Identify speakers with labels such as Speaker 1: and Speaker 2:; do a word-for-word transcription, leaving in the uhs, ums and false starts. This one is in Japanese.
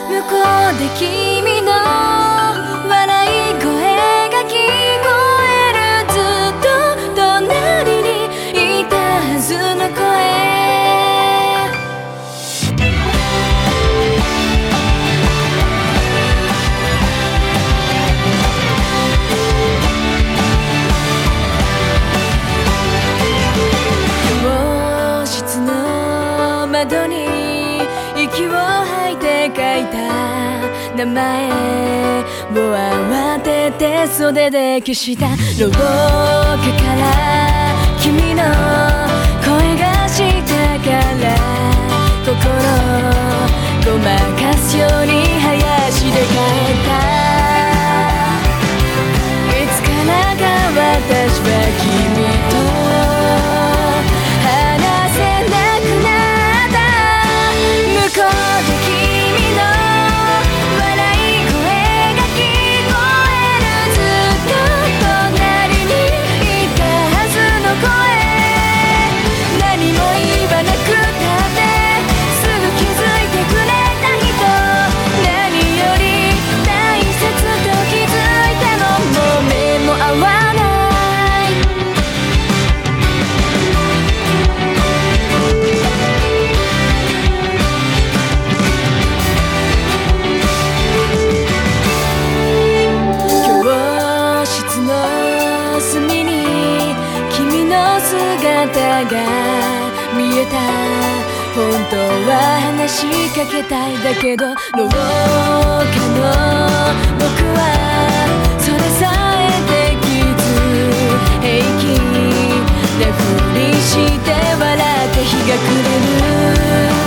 Speaker 1: 向こうで君の笑い声が聞こえる。ずっと隣にいたはずの声。教室の窓に息を吐いて書いた名前を慌てて袖で消した。廊下から君の声がしたから心ごまかすように早足で帰った。いつからか私は君と話せなくなった。向こうで君の笑い声が聞こえる。ずっと隣にいたはずの声。何も言わなくたってすぐ気づいてくれた人。何より大切と気づいたの。もう目も合わない。隅に君の姿が見えた。本当は話しかけたいだけど廊下の僕はそれさえできず平気なふりして笑って日が暮れる。